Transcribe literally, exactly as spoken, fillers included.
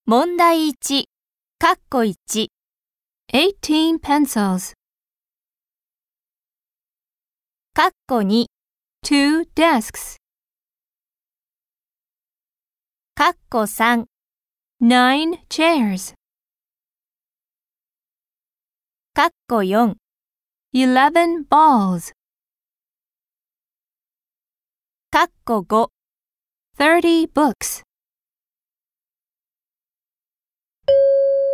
問題いち、かっこいち、 eighteen pencils, かっこに、 two desks, かっこさん、 nine chairs, かっこよん、 eleven balls, かっこご、 thirty books.